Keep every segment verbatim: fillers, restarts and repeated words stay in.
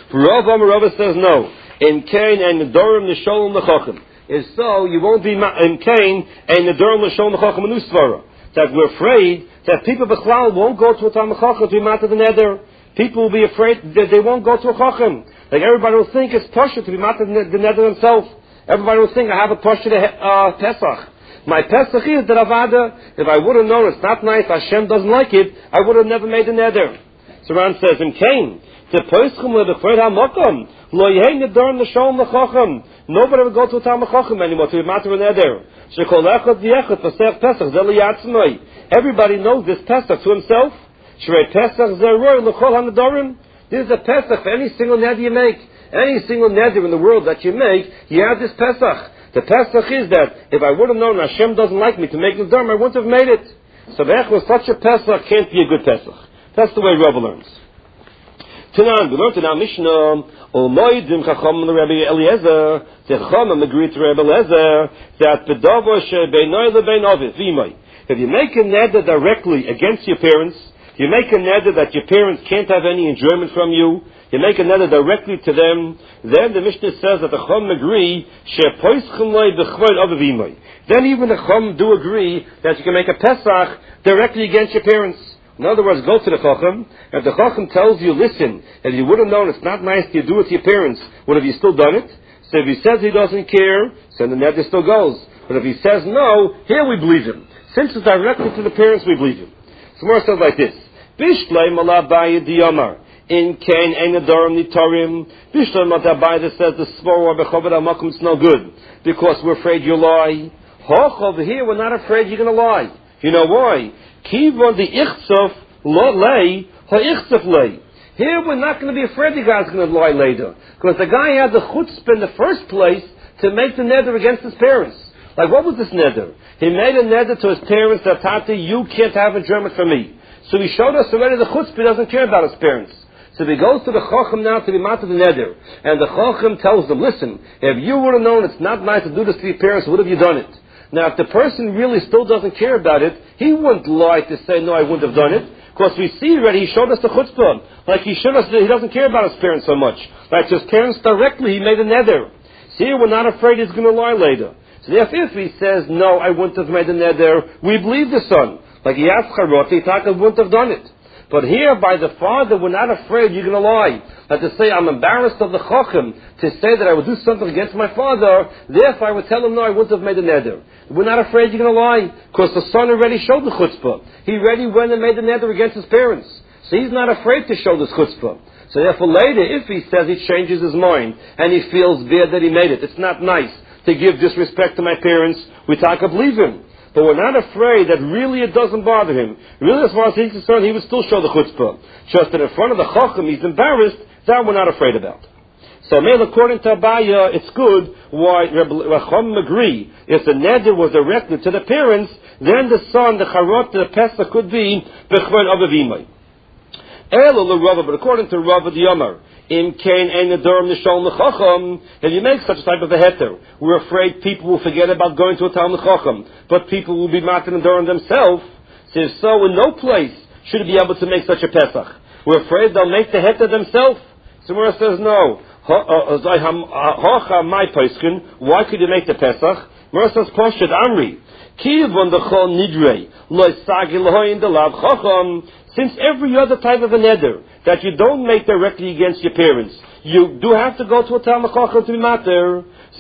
Rav Amar Rava says no. In Cain and Nedarim Nisholim L'Chachim. If so, you won't be in Cain and Nedarim Nisholim L'Chachim Anusvara. That we're afraid that people B'chlal won't go to a Talmud Chacham to be matter the neder. People will be afraid that they won't go to a Chacham. Like everybody will think it's Pasha to be matter the neder himself. Everybody will think I have a Pasha to uh, Pesach. My Pesach is that Avada. If I would have known it's not nice, Hashem doesn't like it, I would have never made the neder. So Ran says in Cain, the Poischum le'bechved ha'mokom lo yehei nedarim l'sholem l'chacham. Nobody will go to a Talmud Chacham anymore to be matter the neder. Shekol echad v'echad pasech Pesach zel liyatzmai. Everybody knows this Pesach to himself. Shrei Pesach zeroi l'chol ha'nedarim. This is a Pesach for any single neder you make. Any single neder in the world that you make, you have this Pesach. The Pesach is that if I would have known Hashem doesn't like me to make the Nedarim, I wouldn't have made it. So with such a Pesach can't be a good Pesach. That's the way Rava learns. Tanan, we learned in our Mishnah, Olmoidim Chacham and Rabbi Eliezer, the Chacham agreed to Rabbi Eliezer, that Bedavo she'beinoi lebein aviv, v'imoi. If you make a neder directly against your parents, you make a neder that your parents can't have any enjoyment from you, you make a neder directly to them, then the Mishnah says that the Chum agree, then even the Chum do agree that you can make a Pesach directly against your parents. In other words, go to the Chacham. If the Chacham tells you, listen, if you would have known it's not nice to do it to your parents, would have you still done it? So if he says he doesn't care, so the neder still goes. But if he says no, here we believe him. Since it's directly to the parents, we believe him. So more says like this. Bishlei malabaya diyamar. In Cain ein nedarim nitarim. Bishlei malabaya says the small or bechaved hamakom it's no good because we're afraid you'll lie. Hoch over here we're not afraid you're going to lie. You know why? Kivon the ichtzaf lo lei ha ichtzaf lei. Here we're not going to be afraid the guy's going to lie later because the guy had the chutzpah in the first place to make the neder against his parents. Like what was this neder? He made a neder to his parents that Tati, you can't have enjoyment from me. So he showed us already the chutzpah doesn't care about his parents. So he goes to the Chacham now to be matter the neder. And the Chacham tells them, listen, if you would have known it's not nice to do this to your parents, would have you done it? Now if the person really still doesn't care about it, he wouldn't lie to say, no, I wouldn't have done it. Because we see already, he showed us the chutzpah. Like he showed us that he doesn't care about his parents so much. Like to his parents directly, he made a neder. See, we're not afraid he's going to lie later. So therefore, if he says, no, I wouldn't have made a neder, we believe the son. Like he asked Charoti, Taka wouldn't have done it. But here, by the father, we're not afraid you're going to lie. Like to say, I'm embarrassed of the Chacham, to say that I would do something against my father, therefore I would tell him, no, I wouldn't have made a neder. We're not afraid you're going to lie, because the son already showed the chutzpah. He already went and made the neder against his parents. So he's not afraid to show this chutzpah. So therefore later, if he says he changes his mind, and he feels bad that he made it, it's not nice to give disrespect to my parents, we talk to believe him. But we're not afraid that really it doesn't bother him. Really, as far as he's concerned, he would still show the chutzpah. Just that in front of the Chacham, he's embarrassed, that we're not afraid about. So, according to Abaya, it's good why Racham agree. If the neder was directed to the parents, then the son, the charot, the pesach could be bechved avavimai. Elo l'Rava, but according to Rava the Yomar, in Cain ein nedarim nishol l'chacham, if you make such a type of a heter, we're afraid people will forget about going to a Talmud Chacham, but people will be matin nedarim themselves. So if so, in no place should he be able to make such a pesach. We're afraid they'll make the heter themselves. So Mura says no. My poskin, why could you make the pesach? Mura says Poshet Amri. Kivon the chol nidrei lo sagi lohoyin the lav chacham. Since every other type of a neder that you don't make directly against your parents, you do have to go to a Talmud Chacham to be mater.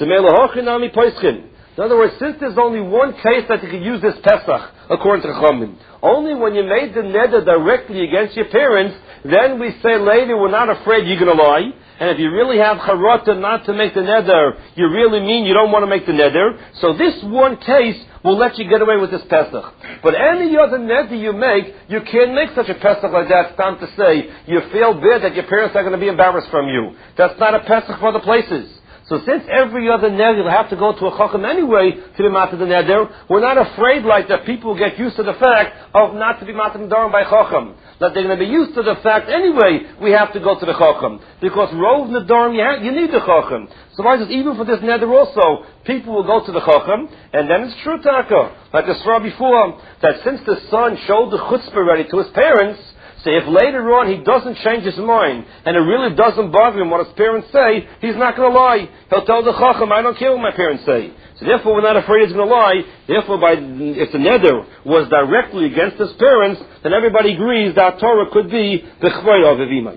In other words, since there's only one case that you can use this Pesach, according to Chachamim, only when you made the neder directly against your parents, then we say later we're not afraid you're going to lie. And if you really have charata not to make the neder, you really mean you don't want to make the neder. So this one case will let you get away with this Pesach. But any other neder you make, you can't make such a Pesach like that. It's time to say you feel bad that your parents are going to be embarrassed from you. That's not a Pesach for the places. So since every other neder you'll have to go to a Chacham anyway to be matir the neder, we're not afraid like that people will get used to the fact of not to be matir nedarim by Chacham. That they're going to be used to the fact anyway we have to go to the Chacham. Because rov nedarim you, have, you need the Chacham. So why is it even for this neder also, people will go to the Chacham, and then it's true taka, like the Sra before, that since the son showed the chutzpah already to his parents, So if later on he doesn't change his mind, and it really doesn't bother him what his parents say, he's not going to lie. He'll tell the Chacham, I don't care what my parents say. So therefore we're not afraid he's going to lie. Therefore, by, if the neder was directly against his parents, then everybody agrees that Torah could be the Chvay of Evimai.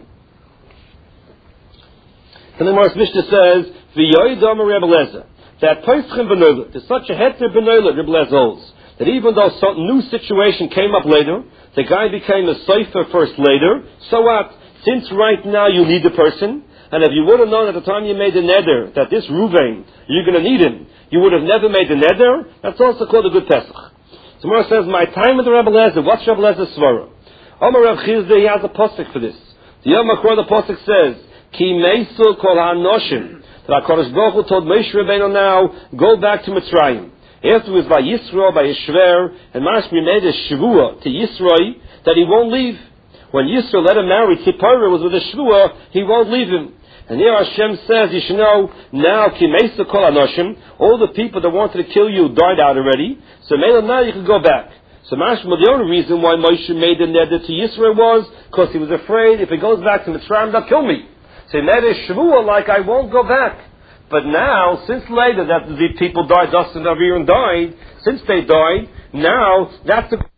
Then the Gemara Mishnah says, V'yoydam Rebbe Lezer, that Pesachim B'nolah, there's such a heter B'nolah, Rebbe Lezer holds, that even though some new situation came up later, the guy became a Seifer first later, so what? Since right now you need the person, and if you would have known at the time you made the neder that this Ruvain, you're going to need him, you would have never made the neder, that's also called a good Pesach. So Gemara says, my time with the Rebbe Lezer, what's Rebbe Lezer's svara? Omar Rav Chizda, he has a posik for this. The Yom HaKor, the posik says, Ki Meisul Kol HaNoshim, that HaKadosh Baruch Hu told Moshe Rabbeinu now, go back to Mitzrayim. Afterwards, by Yisro, by Yishver, and Mashmi made a Shavua to Yisro that he won't leave. When Yisro let him marry, Tzipora was with a Shavua, he won't leave him. And here Hashem says, you should know, now, Ki Meisa Kol Anoshim, all the people that wanted to kill you died out already, so Mela now you can go back. So Mashma, the only reason why Moshe made the neder to Yisro was, because he was afraid, if he goes back to Mitzrayim, they'll kill me. So he made a Shavua like, I won't go back. But now, since later that the people died, Dustin and Aviram died, since they died, now that's the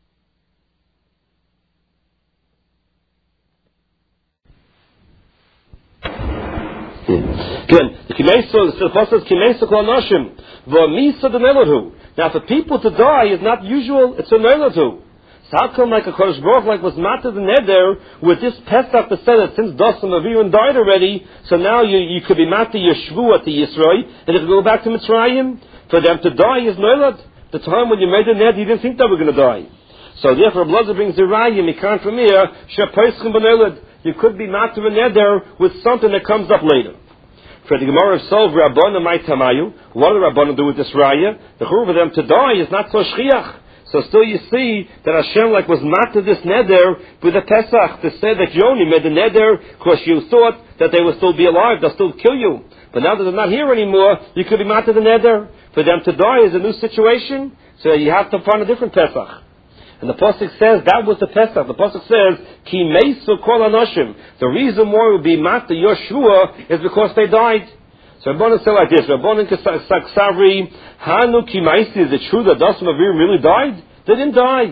Again, the Kimeso, the Apostle says, Kimeso Kol Noshim, V'Misa D'Nelohu. Now, for people to die is not usual, it's a Nelohu. So how come like a Kodesh Baruch like was matter the neder with this Pesach to say that since Dustin and Aviram died already, so now you, you could be matter your Shvuah to Yisrael, and if you go back to Mitzrayim, for them to die is Neilad. The time when you made the neder, you didn't think they were going to die. So therefore, Blazer brings the Rayim, he can't from here, Shepeschim B'Neilad. You could be matter a neder with something that comes up later. For the Gemara of Sol, Rabbana Mai Tamayu, what do Rabbana do with this Raya? The chur for them to die is not so shchiach. So still you see that Hashem like was not to this neder with the Pesach to say that you only made the neder because you thought that they would still be alive, they'll still kill you. But now that they're not here anymore, you could be not to the neder. For them to die is a new situation, so you have to find a different Pesach. And the Pasuk says that was the Pesach. The Pasuk says, Ki Meisu Kol Anoshim. The reason why it would be Mata Yoshua is because they died. So Rabbanan said like this, Rabbanan Kesavri, Hanu Ki Meisi, is it true that Dustin and Aviram really died? They didn't die.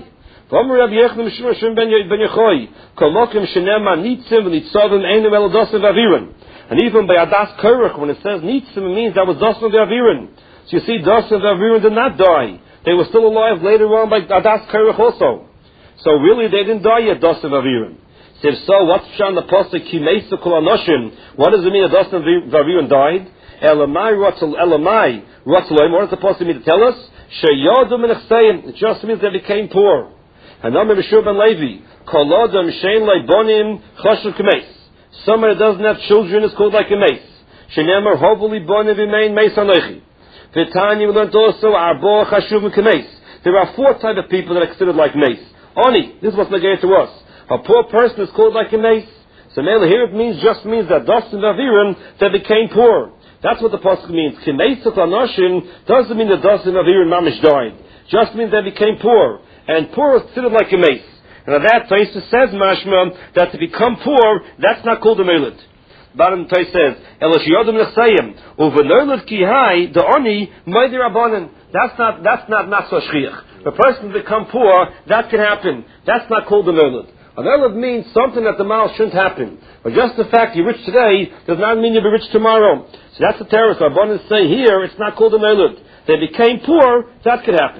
And even by Adas Korach, when it says Nitzim, it means that was Dustin and Aviram. So you see, Dustin and Aviram did not die. They were still alive later on by Adas Korach also. So really, they didn't die yet, Dustin and Aviram. So if so, what's on the Pasuk, Ki Meisa Kol Anoshim? What does it mean that Dustin and Aviram died? Elamai Ratzal Elamai Ratzal. What does the Pasuk mean to tell us? Sheyodum Menachseim. It just means they became poor. And Amar Meshur ben Levi, Kol Adam Shein Leibonim Chashuv K'meis. Somebody that doesn't have children is called like a mace. Shenemar Hovuli Bonim V'mein Meis Anochi. V'tani we learned also Arbo Chashuv K'meis. There are four types of people that are considered like mace. Oni, this is what's negated to us. A poor person is called like a mace. So Mela here it means just means that Dustin and Aviram they became poor. That's what the pasuk means. Kineisuk Anoshim doesn't mean that Dustin and Aviram mamish died. Just means they became poor. And poor is considered like a mace. And at that Taisa says mashma that to become poor, that's not called a melid. Bottom Taisa says, Elashiyodum Nechsayim, Uvenolad Kihai, the Oni, Maidir Abanan. That's not that's not not so shchiach. The person become poor, that can happen. That's not called a melid. A melid means something that the mouth shouldn't happen. But just the fact you're rich today does not mean you'll be rich tomorrow. So that's the terrorist. Abundance say here, it's not called a melud. They became poor, that could happen.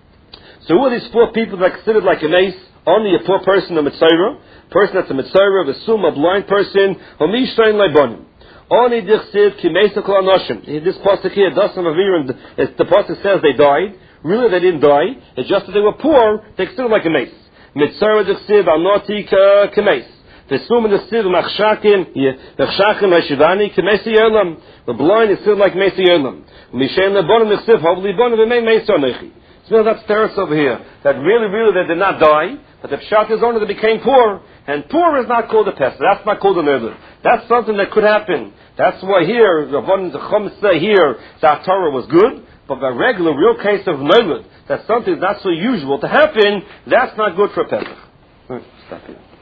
So who are these four people that are considered like a mace? Only a poor person, a mitzvah, person that's a mitzvah, a sum, a blind person, or mishtayin leibonim. Only dichsid ki meisa kol anoshim. This pasuk here, Dustin and Aviram, the pasuk says they died. Really, they didn't die. It's just that they were poor. They considered like a mace. Mitzvah dichsid anoti kemes. The sum and the sid machshakin, machshakin hashivani kemesi yolam. The blind is still like mesi yolam. Mishayin leibonim dichsid hopefully bonim v'mei meisa onechi. So that's terrorists over here. That really, really, they did not die, but the pshat is only they became poor, and poor is not called a pest. That's not called a neder. That's something that could happen. That's why here, the one the Chum say here, that Torah was good, but the regular, real case of neder, that something that's not so usual to happen, that's not good for a Pesach. Stop here.